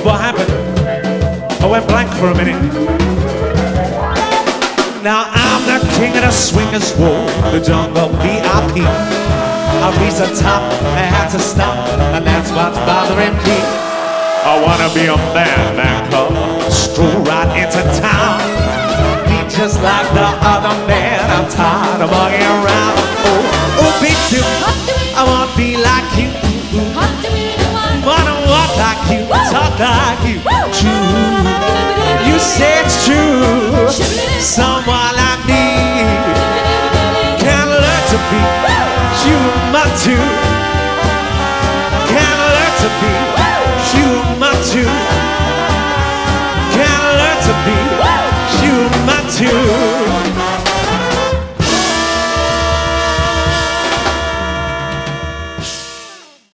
What happened? I went blank for a minute. Now I'm the king of the swingers, whoa, the jungle VIP. I reached the top, I had to stop, and that's what's bothering me. I wanna be a man cub, stroll right into town. Be just like the other man, I'm tired of bugging around. Oh, big dude, I wanna be like you. Wanna walk like you, talk like you. True, you say it's true. Someone like me can learn to be human too. Can learn to be human too. Can learn to be human too.